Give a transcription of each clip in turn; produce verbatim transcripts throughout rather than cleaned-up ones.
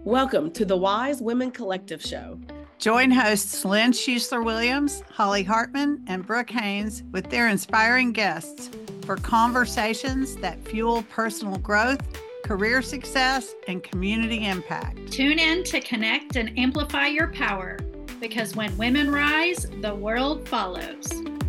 Welcome to the Wise Women Collective Show. Join hosts Lynn Schuessler-Williams, Holly Hartman, and Brooke Haynes with their inspiring guests for conversations that fuel personal growth, career success, and community impact. Tune in to connect and amplify your power, because when women rise, the world follows.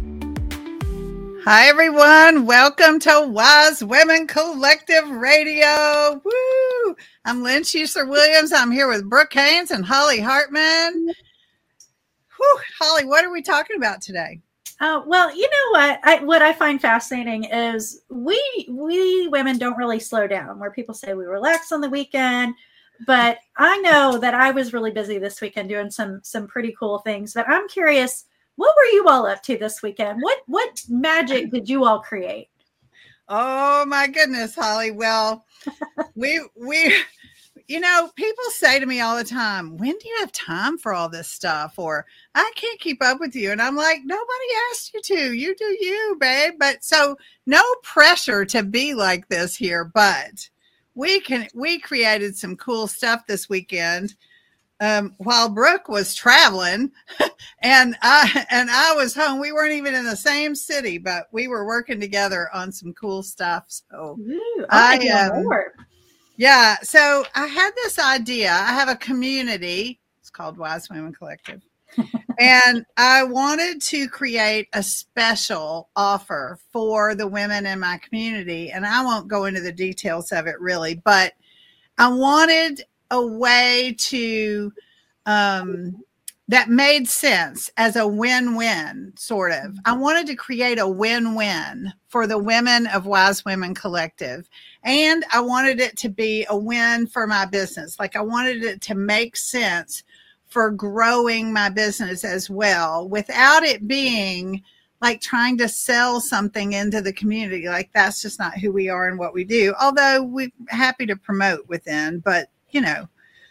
Hi, everyone. Welcome to Wise Women Collective Radio. Woo! I'm Lynn Schuessler-Williams. I'm here with Brooke Haynes and Holly Hartman. Whew. Holly, what are we talking about today? Uh, well, you know what? I, what I find fascinating is we we women don't really slow down. Where people say we relax on the weekend, but I know that I was really busy this weekend doing some some pretty cool things. But I'm curious, what were you all up to this weekend? What what magic did you all create? Oh my goodness, Holly. Well, we we you know, people say to me all the time, when do you have time for all this stuff? Or I can't keep up with you. And I'm like, nobody asked you to. You do you, babe. But so no pressure to be like this here. But we can we created some cool stuff this weekend. Um, while Brooke was traveling and I and I was home. We weren't even in the same city, but we were working together on some cool stuff. So Ooh, I um, yeah, so I had this idea. I have a community. It's called Wise Women Collective. And I wanted to create a special offer for the women in my community. And I won't go into the details of it really, but I wanted a way to um, that made sense as a win-win, sort of. I wanted to create a win-win for the women of Wise Women Collective. And I wanted it to be a win for my business. Like I wanted it to make sense for growing my business as well, without it being like trying to sell something into the community. Like that's just not who we are and what we do. Although we're happy to promote within, but you know.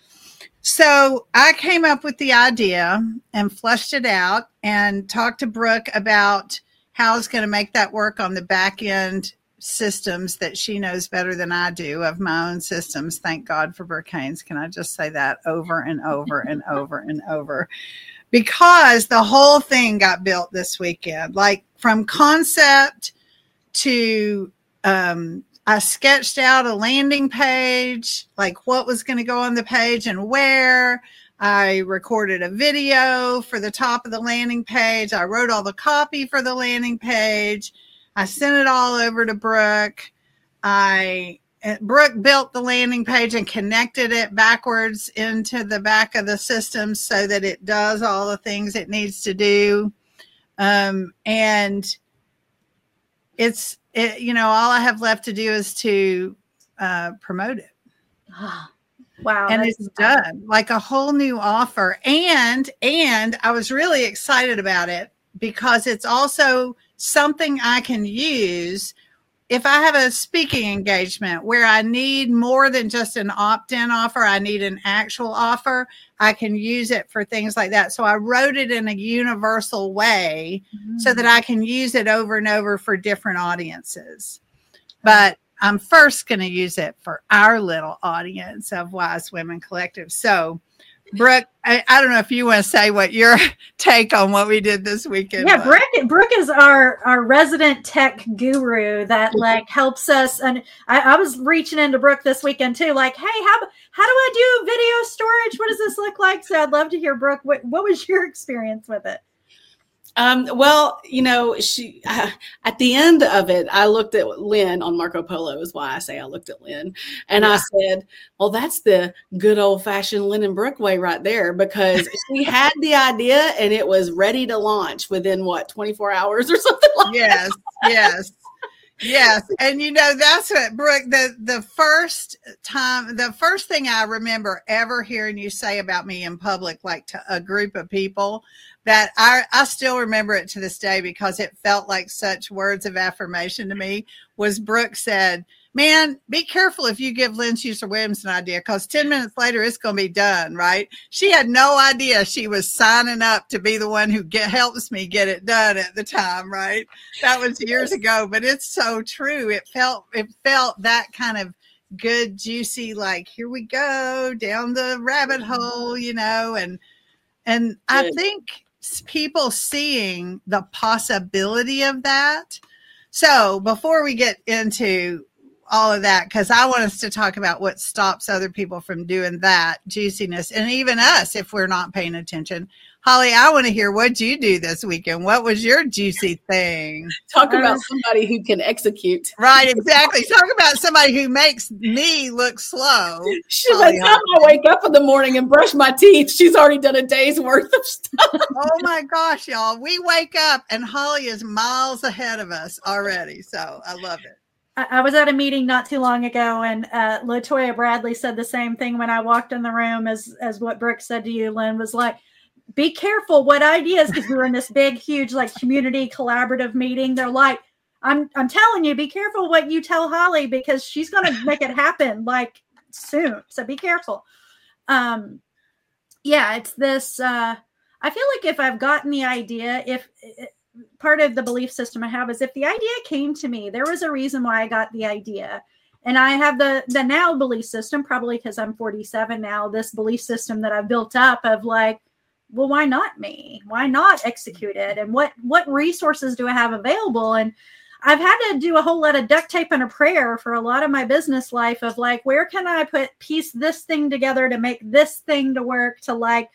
So I came up with the idea and flushed it out and talked to Brooke about how I was going to make that work on the back end systems that she knows better than I do of my own systems. Thank God for Brooke Haynes. Can I just say that over and over and over and over? Because the whole thing got built this weekend, like from concept to, um, I sketched out a landing page, like what was going to go on the page and where. I recorded a video for the top of the landing page. I wrote all the copy for the landing page. I sent it all over to Brooke. I Brooke built the landing page and connected it backwards into the back of the system so that it does all the things it needs to do. Um, and it's, It, you know, all I have left to do is to uh, promote it. Wow. And it's done, like a whole new offer. And, and I was really excited about it because it's also something I can use if I have a speaking engagement where I need more than just an opt-in offer. I need an actual offer. I can use it for things like that. So I wrote it in a universal way mm-hmm. so that I can use it over and over for different audiences. But I'm first going to use it for our little audience of Wise Women Collective. So Brooke, I, I don't know if you want to say what your take on what we did this weekend Yeah, was. Brooke, Brooke is our, our resident tech guru that like helps us. And I, I was reaching into Brooke this weekend too, like, hey, how how do I do video storage? What does this look like? So I'd love to hear, Brooke, what, what was your experience with it? Um, well, you know, she uh, at the end of it, I looked at Lynn on Marco Polo is why I say I looked at Lynn. And yeah. I said, well, that's the good old fashioned Lynn and Brooke way right there, because she had the idea and it was ready to launch within what, twenty-four hours or something like yes, that. Yes. Yes. And you know, that's what Brooke, the, the first time, the first thing I remember ever hearing you say about me in public, like to a group of people, that I, I still remember it to this day because it felt like such words of affirmation to me, was Brooke said, man, be careful if you give Lynn Schuessler-Williams an idea, because ten minutes later, it's going to be done, right? She had no idea she was signing up to be the one who get, helps me get it done at the time, right? That was years ago, but it's so true. It felt, it felt that kind of good, juicy, like, here we go down the rabbit hole, you know, and, and I think people seeing the possibility of that. So before we get into all of that, because I want us to talk about what stops other people from doing that juiciness, and even us if we're not paying attention. Holly, I want to hear what you do this weekend. What was your juicy thing? Talk about somebody who can execute. Right, exactly. Talk about somebody who makes me look slow. She, by the time I wake up in the morning and brush my teeth, she's already done a day's worth of stuff. Oh my gosh, y'all. We wake up and Holly is miles ahead of us already. So I love it. I was at a meeting not too long ago, and uh, LaToya Bradley said the same thing when I walked in the room as, as what Brooke said to you, Lynn, was like, be careful what ideas, because we were in this big, huge, like community collaborative meeting. They're like, I'm, I'm telling you, be careful what you tell Holly, because she's going to make it happen like soon. So be careful. Um, yeah, it's this, uh, I feel like if I've gotten the idea, if part of the belief system I have is if the idea came to me, there was a reason why I got the idea. And I have the, the now belief system, probably because I'm forty-seven now, this belief system that I've built up of like, well, why not me? Why not execute it? And what, what resources do I have available? And I've had to do a whole lot of duct tape and a prayer for a lot of my business life of like, where can I put piece this thing together to make this thing to work to like,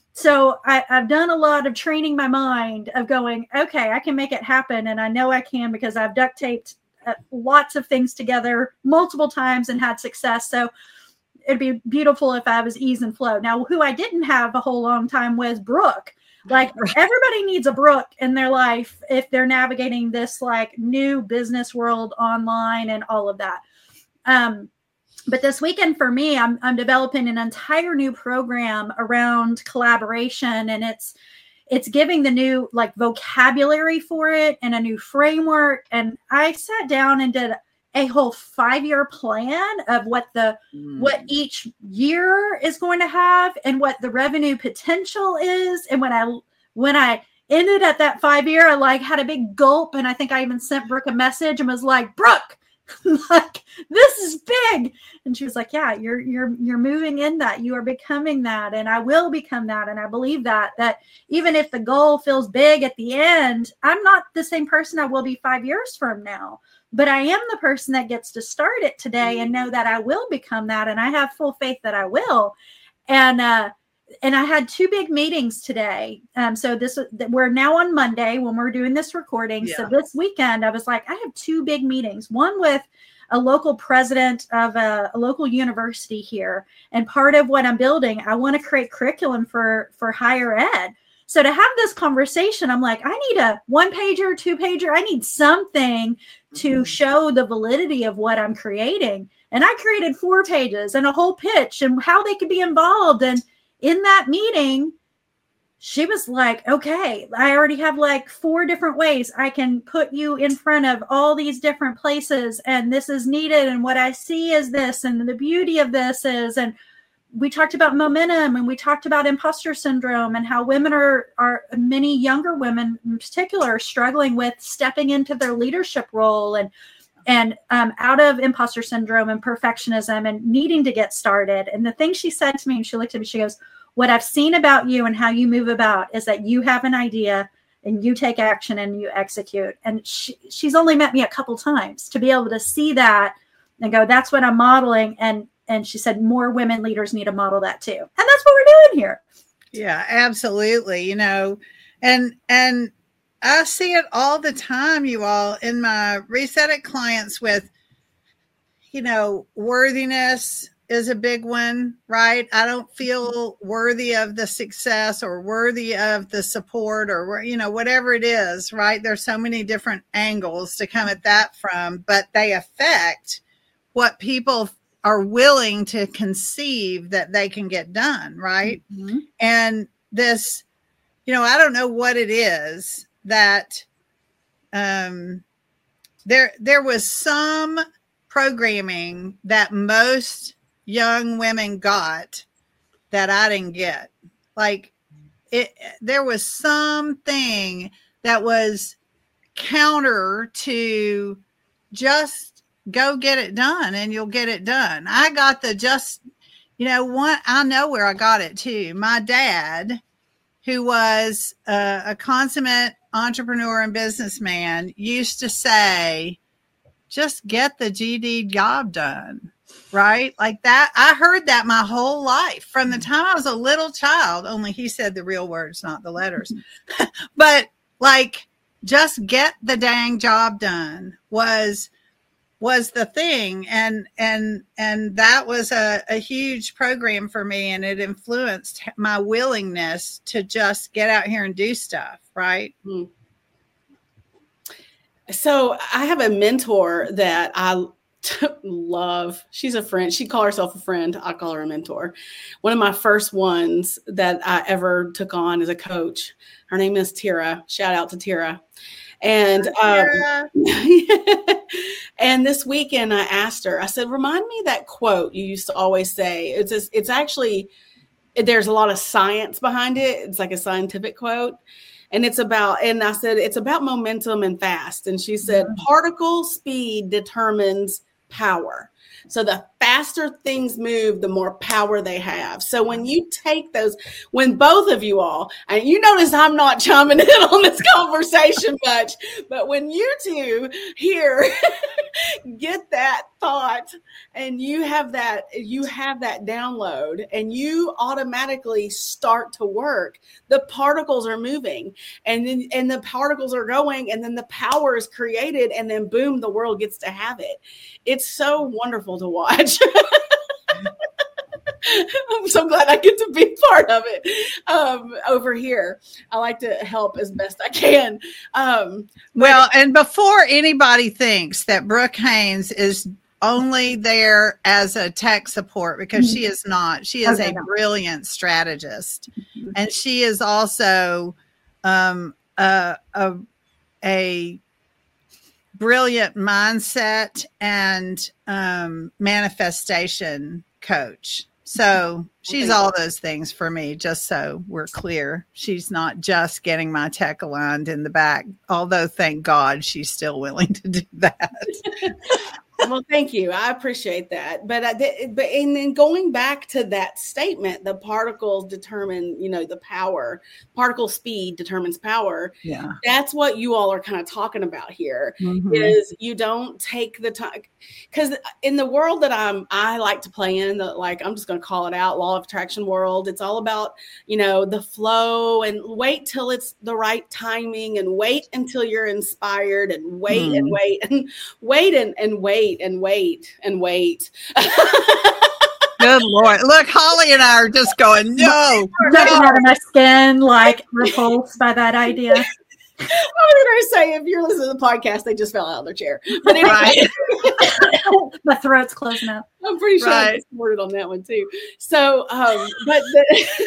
so I, I've done a lot of training my mind of going, okay, I can make it happen. And I know I can because I've duct taped uh, lots of things together multiple times and had success. So it'd be beautiful if I was ease and flow. Now, who I didn't have a whole long time was Brooke. Like everybody needs a Brooke in their life if they're navigating this like new business world online and all of that. Um, but this weekend for me, I'm, I'm developing an entire new program around collaboration, and it's, it's giving the new like vocabulary for it and a new framework. And I sat down and did a whole five-year plan of what the mm. what each year is going to have and what the revenue potential is. And when I when I ended at that five year, I like had a big gulp, and I think I even sent Brooke a message and was like, Brooke, like this is big. And she was like, yeah, you're you're you're moving in that. You are becoming that, and I will become that. And I believe that that even if the goal feels big at the end, I'm not the same person I will be five years from now. But I am the person that gets to start it today and know that I will become that. And I have full faith that I will. And, uh, and I had two big meetings today. Um, so this, we're now on Monday when we're doing this recording. Yeah. So this weekend I was like, I have two big meetings, one with a local president of a, a local university here. And part of what I'm building, I want to create curriculum for, for higher ed. So to have this conversation, I'm like, I need a one pager, two pager. I need something to show the validity of what I'm creating. And I created four pages and a whole pitch and how they could be involved. And in that meeting, she was like, okay, I already have like four different ways I can put you in front of all these different places. And this is needed. And what I see is this, and the beauty of this is, and we talked about momentum, and we talked about imposter syndrome and how women are, are many younger women in particular are struggling with stepping into their leadership role and, and um, out of imposter syndrome and perfectionism and needing to get started. And the thing she said to me, and she looked at me, she goes, what I've seen about you and how you move about is that you have an idea and you take action and you execute. And she, she's only met me a couple times to be able to see that and go, that's what I'm modeling. And And she said more women leaders need to model that too. And that's what we're doing here. Yeah, absolutely. You know, and, and I see it all the time, you all, in my Reset It clients with, you know, worthiness is a big one, right? I don't feel worthy of the success or worthy of the support or, you know, whatever it is, right? There's so many different angles to come at that from, but they affect what people are willing to conceive that they can get done. Right. Mm-hmm. And this, you know, I don't know what it is that, um, there, there was some programming that most young women got that I didn't get. Like it, there was something that was counter to just go get it done and you'll get it done. I got the just, you know, one, I know where I got it too. My dad, who was a, a consummate entrepreneur and businessman, used to say, just get the G D job done. Right? Like that. I heard that my whole life from the time I was a little child, only he said the real words, not the letters. But like, just get the dang job done was, was the thing. And, and, and that was a, a huge program for me. And it influenced my willingness to just get out here and do stuff. Right. Hmm. So I have a mentor that I love. She's a friend. She called herself a friend. I call her a mentor. One of my first ones that I ever took on as a coach. Her name is Tira. Shout out to Tira. And um, and this weekend I asked her, I said, remind me that quote you used to always say. It's just, it's actually, there's a lot of science behind it. It's like a scientific quote. And it's about, and I said, it's about momentum and fast. And she said, mm-hmm. particle speed determines power. So the faster things move, the more power they have. So when you take those, when both of you all, and you notice I'm not chiming in on this conversation much, but when you two here get that thought and you have that, you have that download and you automatically start to work, the particles are moving and then, and the particles are going and then the power is created and then boom, the world gets to have it. It's so wonderful to watch. I'm so glad I get to be part of it um, over here. I like to help as best I can. Um, well, and before anybody thinks that Brooke Haynes is only there as a tech support, because mm-hmm. she is not. She is okay, a no. brilliant strategist. Mm-hmm. And she is also um, a, a, a brilliant mindset and um, manifestation coach. So she's all those things for me, just so we're clear. She's not just getting my tech aligned in the back, although thank God she's still willing to do that. Well, thank you. I appreciate that. But, I did, but, and then going back to that statement, the particles determine, you know, the power, particle speed determines power. Yeah. That's what you all are kind of talking about here mm-hmm. is you don't take the time, because in the world that I'm, I like to play in, the, like, I'm just going to call it out, law of attraction world. It's all about, you know, the flow and wait till it's the right timing and wait until you're inspired and wait mm. and wait and wait and, and wait. and wait and wait. Good Lord. Look, Holly and I are just going, no. Jumping out of my skin, like repulsed by that idea. I was going to say, if you're listening to the podcast, they just fell out of their chair. But anyway, right. My throat's closing up. I'm pretty sure right. I supported on that one too. So, um, but the,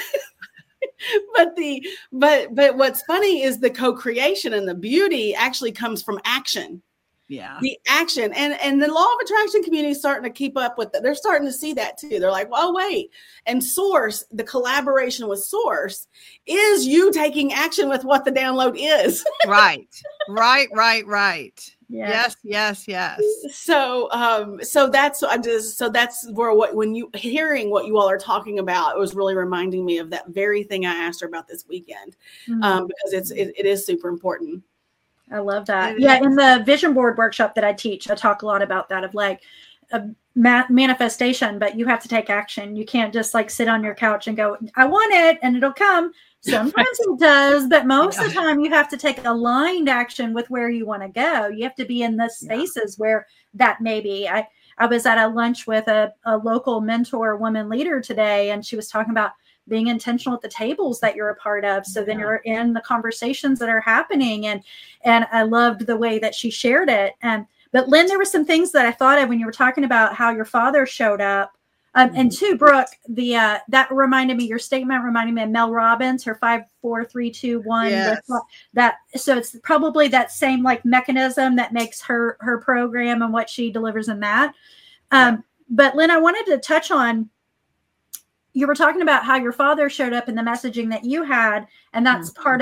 but the, but, but what's funny is the co-creation and the beauty actually comes from action. Yeah. The action and, and the law of attraction community is starting to keep up with it. They're starting to see that too. They're like, well, wait. And Source, the collaboration with Source is you taking action with what the download is. Right. Right, right, right. Yes, yes, yes. So, um, so that's I just so that's where what when you hearing what you all are talking about, it was really reminding me of that very thing I asked her about this weekend, mm-hmm. um, because it's it, it is super important. I love that. Yeah. In the vision board workshop that I teach, I talk a lot about that of like a ma- manifestation, but you have to take action. You can't just like sit on your couch and go, I want it and it'll come. Sometimes it does, but most yeah. of the time you have to take aligned action with where you want to go. You have to be in the spaces yeah. where that may be. I, I was at a lunch with a, a local mentor woman leader today, and she was talking about being intentional at the tables that you're a part of. So then yeah. you're in the conversations that are happening. And, and I loved the way that she shared it. And, but Lynn, there were some things that I thought of when you were talking about how your father showed up. Um, mm-hmm. And two, Brooke, the, uh, that reminded me, your statement reminded me of Mel Robbins, her five, four, three, two, one, yes. that, so it's probably that same like mechanism that makes her, her program and what she delivers in that. Um, yeah. But Lynn, I wanted to touch on, you were talking about how your father showed up in the messaging that you had, and that's mm-hmm. part of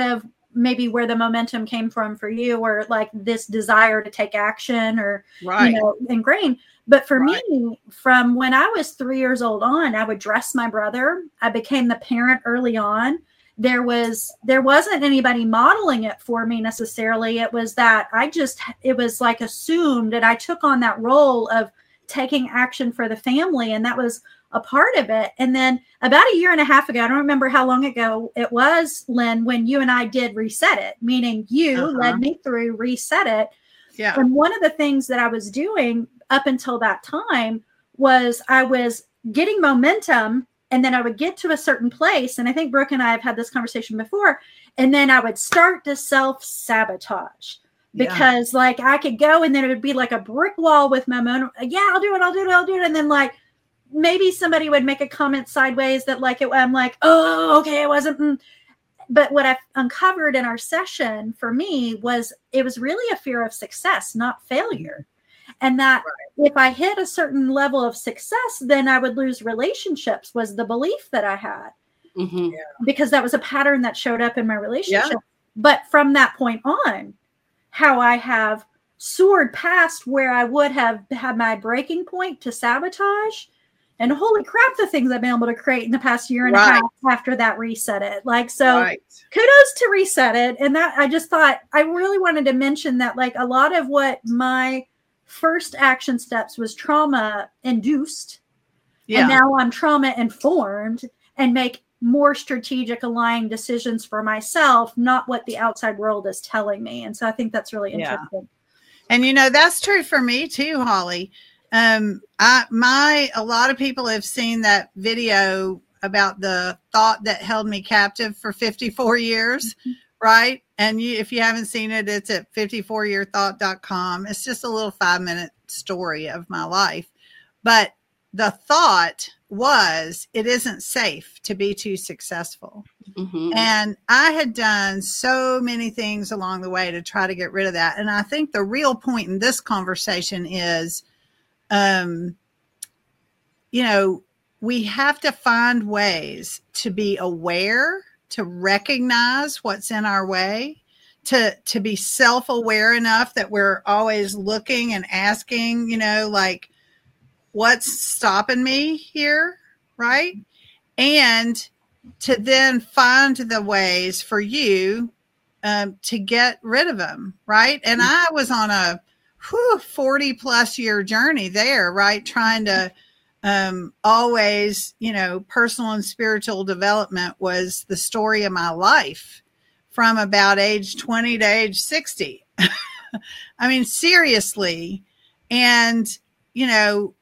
maybe where the momentum came from for you, or like this desire to take action, or, Right. you know, ingrained. But for Right. me, from when I was three years old on, I would dress my brother. I became the parent early on. There was, there wasn't anybody modeling it for me necessarily. It was that I just, it was like assumed that I took on that role of taking action for the family. And that was a part of it. And then about a year and a half ago, I don't remember how long ago it was, Lynn, when you and I did Reset It, meaning you Uh-huh. led me through Reset It. Yeah. And one of the things that I was doing up until that time was I was getting momentum, and then I would get to a certain place. And I think Brooke and I have had this conversation before. And then I would start to self-sabotage. Yeah. Because like I could go and then it would be like a brick wall with my momentum. Yeah, I'll do it. I'll do it. I'll do it. And then like maybe somebody would make a comment sideways that like it, I'm like, oh, okay, it wasn't. Mm. But what I uncovered in our session for me was it was really a fear of success, not failure. And that right. if I hit a certain level of success, then I would lose relationships, was the belief that I had. Mm-hmm. Yeah. Because that was a pattern that showed up in my relationship. Yeah. But from that point on, how I have soared past where I would have had my breaking point to sabotage. And holy crap, the things I've been able to create in the past year and right. a half after that Reset It. Like, so right. kudos to Reset It. And that I just thought I really wanted to mention that like a lot of what my first action steps was trauma induced. Yeah. And now I'm trauma informed and make more strategic aligned decisions for myself, not what the outside world is telling me. And so I think that's really interesting. Yeah. And you know, that's true for me too, Holly. Um, I, my, a lot of people have seen that video about the thought that held me captive for fifty-four years. Mm-hmm. Right. And you, if you haven't seen it, it's at fifty-four year thought dot com. It's just a little five minute story of my life. But the thought was, it isn't safe to be too successful. Mm-hmm. And I had done so many things along the way to try to get rid of that. And I think the real point in this conversation is, um, you know, we have to find ways to be aware, to recognize what's in our way, to, to be self-aware enough that we're always looking and asking, you know, like, what's stopping me here, right? And to then find the ways for you um, to get rid of them, right? And I was on a whew, forty plus year journey there, right? Trying to um, always, you know, personal and spiritual development was the story of my life from about age twenty to age sixty. I mean, seriously. And, you know,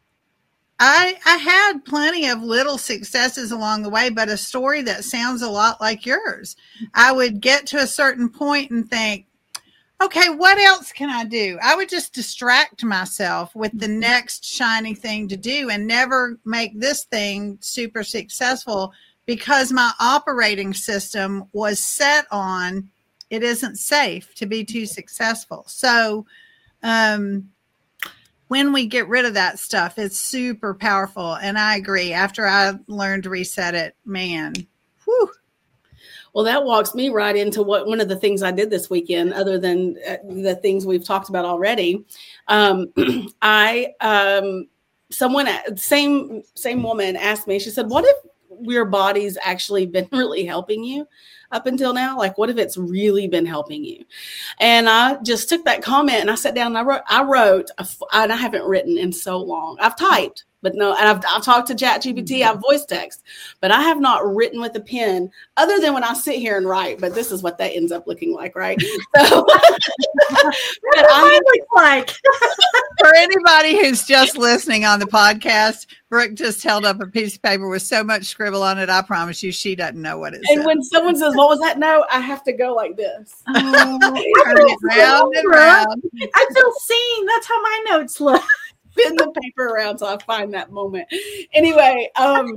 I, I had plenty of little successes along the way, but a story that sounds a lot like yours. I would get to a certain point and think, okay, what else can I do? I would just distract myself with the next shiny thing to do and never make this thing super successful because my operating system was set on it isn't safe to be too successful. So, um, when we get rid of that stuff, it's super powerful. And I agree. After I learned to Reset It, man, whew. Well, that walks me right into what one of the things I did this weekend, other than uh, the things we've talked about already. Um, I, um, someone, same, same woman asked me, she said, what if your body's actually been really helping you up until now? Like, what if it's really been helping you? And I just took that comment and I sat down and I wrote, I wrote, a, and I haven't written in so long. I've typed, but no, and I've, I've talked to ChatGPT, I've voice text, but I have not written with a pen other than when I sit here and write, but this is what that ends up looking like, right? So, but I look like for anybody who's just listening on the podcast, Brooke just held up a piece of paper with so much scribble on it. I promise you, she doesn't know what it is. And when someone says, what was that? No, I have to go like this. Oh, Turn it round and round. I feel seen. That's how my notes look. Spin the paper around so I find that moment. Anyway, um,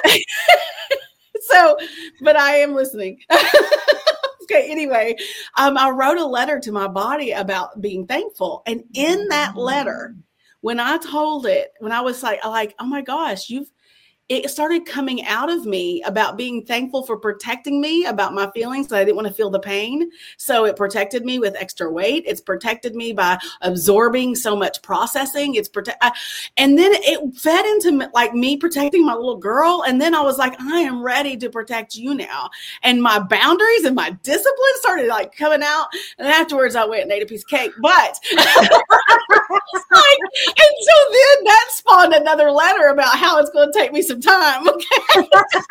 so, but I am listening. Okay, anyway, um, I wrote a letter to my body about being thankful. And in that letter, when I told it, when I was like, like, oh my gosh, you've, it started coming out of me about being thankful for protecting me about my feelings, that I didn't want to feel the pain. So it protected me with extra weight. It's protected me by absorbing so much processing. It's protect, I, and then it fed into like me protecting my little girl. And then I was like, I am ready to protect you now. And my boundaries and my discipline started like coming out. And afterwards I went and ate a piece of cake. But like, and so then that spawned another letter about how it's going to take me some time. Okay.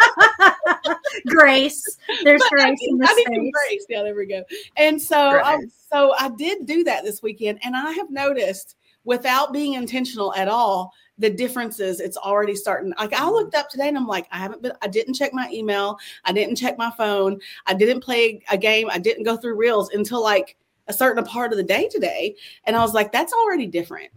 Grace. There's But grace I in need, the I need space. some grace. Yeah, there we go. And so, um, so I did do that this weekend, and I have noticed, without being intentional at all, the differences. It's already starting. Like I looked up today, and I'm like, I haven't been. I didn't check my email. I didn't check my phone. I didn't play a game. I didn't go through reels until like a certain part of the day today, and I was like, that's already different.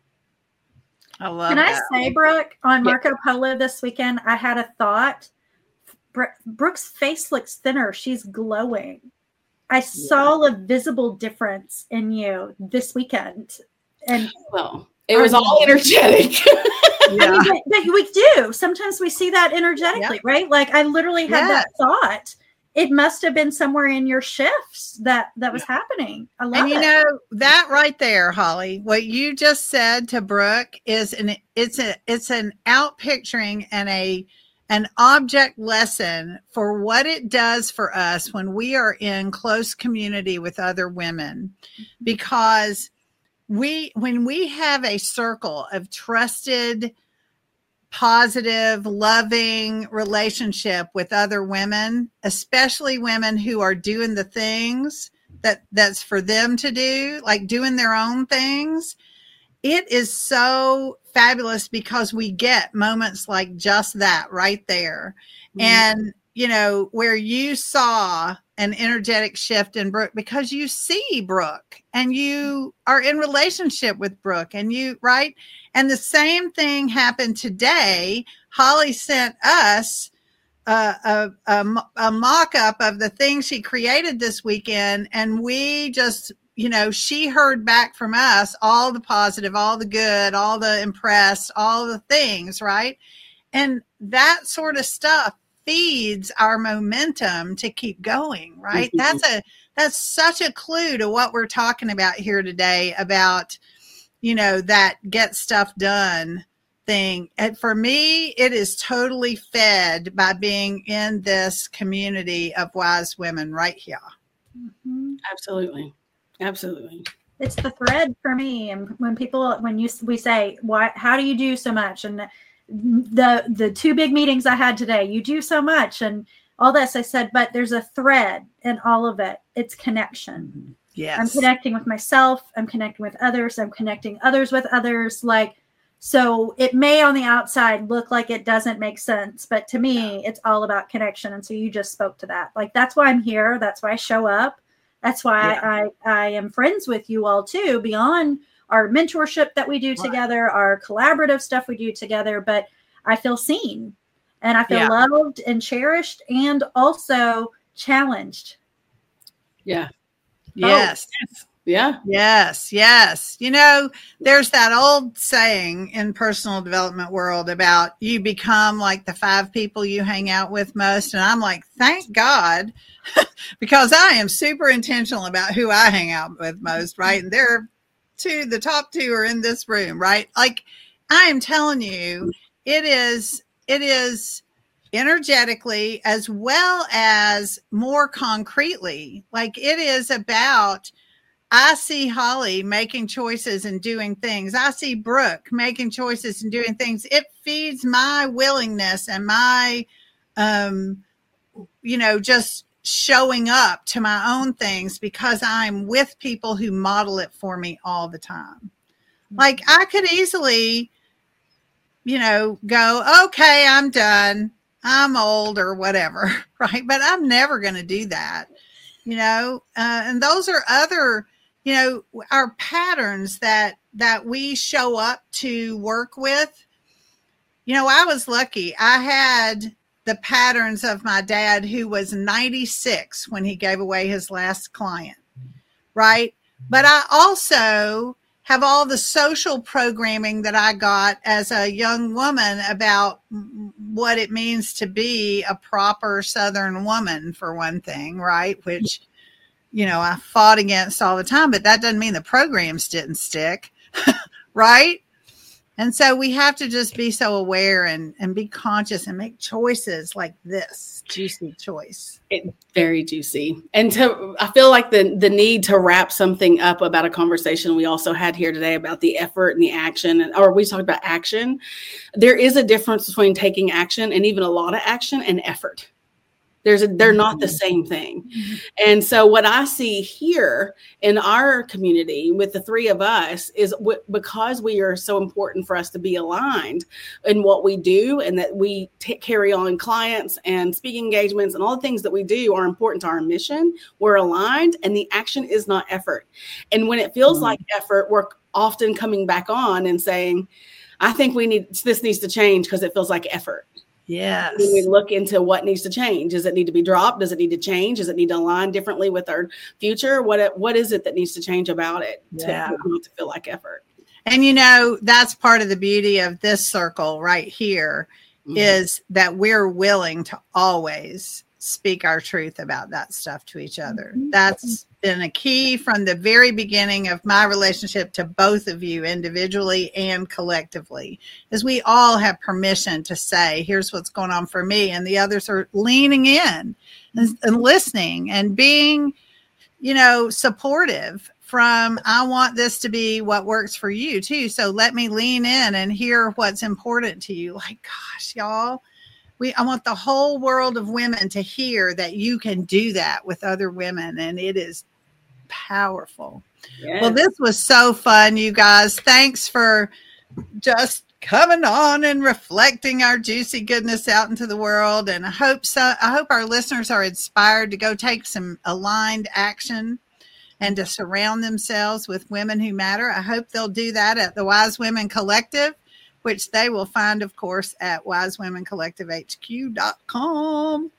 I love Can that. I say, Brooke, on Yeah. Marco Polo this weekend, I had a thought. Bro- Brooke's face looks thinner. She's glowing. I saw a visible difference in you this weekend. And Well, it was all energetic. I Yeah. mean, but, but we do. Sometimes we see that energetically, right? Like I literally had Yes. that thought. It must have been somewhere in your shifts that that was happening. I love And you it. know that right there, Holly, what you just said to Brooke is an it's a it's an out picturing and a an object lesson for what it does for us when we are in close community with other women, because we when we have a circle of trusted, positive, loving relationship with other women, especially women who are doing the things that that's for them to do, like doing their own things, it is so fabulous because we get moments like just that right there. Mhm. And, you know, where you saw an energetic shift in Brooke because you see Brooke and you are in relationship with Brooke and you, right? And the same thing happened today. Holly sent us a, a, a, a mock-up of the thing she created this weekend. And we just, you know, she heard back from us all the positive, all the good, all the impressed, all the things, right? And that sort of stuff feeds our momentum to keep going, right? Mm-hmm. That's a that's such a clue to what we're talking about here today about, you know, that get stuff done thing. And for me, it is totally fed by being in this community of wise women right here. Mhm. Absolutely. Absolutely. It's the thread for me. And when people, when you we say, "Why? How do you do so much?" and the the two big meetings I had today, you do so much, and all this, I said, but there's a thread in all of it. It's connection. Yes. I'm connecting with myself. I'm connecting with others. I'm connecting others with others. Like, so it may on the outside look like it doesn't make sense, but to me, it's all about connection. And so you just spoke to that. Like, that's why I'm here. That's why I show up. That's why Yeah. I, I am friends with you all too, beyond our mentorship that we do Right. together, our collaborative stuff we do together. But I feel seen and I feel Yeah. loved and cherished and also challenged. Yeah. Yes. Yeah. Yes, yes. You know, there's that old saying in personal development world about you become like the five people you hang out with most. And I'm like, thank God, because I am super intentional about who I hang out with most, right? And there are two, the top two are in this room, right? Like I am telling you, it is, it is energetically as well as more concretely. Like it is about, I see Holly making choices and doing things. I see Brooke making choices and doing things. It feeds my willingness and my, um, you know, just showing up to my own things because I'm with people who model it for me all the time. Like I could easily, you know, go, okay, I'm done. I'm old or whatever, right? But I'm never going to do that, you know, uh, and those are other, you know, our patterns that that we show up to work with. You know, I was lucky. I had the patterns of my dad, who was ninety-six when he gave away his last client, right? But I also have all the social programming that I got as a young woman about what it means to be a proper Southern woman, for one thing, right? Which, you know, I fought against all the time, but that doesn't mean the programs didn't stick, right? And so we have to just be so aware and, and be conscious and make choices like this juicy choice. It, very juicy. And to, I feel like the, the need to wrap something up about a conversation we also had here today about the effort and the action, and, or we talked about action. There is a difference between taking action and even a lot of action and effort. There's a, they're not the same thing. Mm-hmm. And so what I see here in our community with the three of us is w- because we are so important for us to be aligned in what we do, and that we t- carry on clients and speaking engagements and all the things that we do are important to our mission. We're aligned, and the action is not effort. And when it feels mm-hmm. like effort, we're often coming back on and saying, I think we need, this needs to change because it feels like effort. Yes. When we look into what needs to change, does it need to be dropped? Does it need to change? Does it need to align differently with our future? What what is it that needs to change about it yeah. to, to feel like effort? And, you know, that's part of the beauty of this circle right here mm-hmm. is that we're willing to always speak our truth about that stuff to each other. Mm-hmm. That's been a key from the very beginning of my relationship to both of you individually and collectively, is we all have permission to say, here's what's going on for me. And the others are leaning in and, and listening and being, you know, supportive from, I want this to be what works for you too. So let me lean in and hear what's important to you. Like, gosh, y'all, We, I want the whole world of women to hear that you can do that with other women, and it is powerful. Yes. Well, this was so fun, you guys. Thanks for just coming on and reflecting our juicy goodness out into the world. And I hope so. I hope our listeners are inspired to go take some aligned action and to surround themselves with women who matter. I hope they'll do that at the Wise Women Collective, which they will find, of course, at wise women collective h q dot com.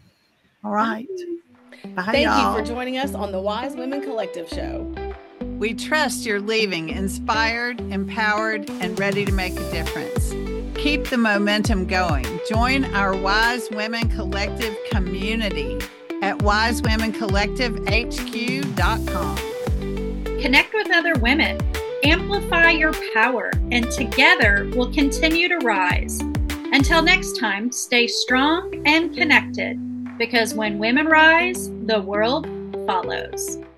All right. Bye, Thank y'all. you for joining us on the Wise Women Collective Show. We trust you're leaving inspired, empowered, and ready to make a difference. Keep the momentum going. Join our Wise Women Collective community at wise women collective h q dot com. Connect with other women. Amplify your power, and together we'll continue to rise. Until next time, stay strong and connected, because when women rise, the world follows.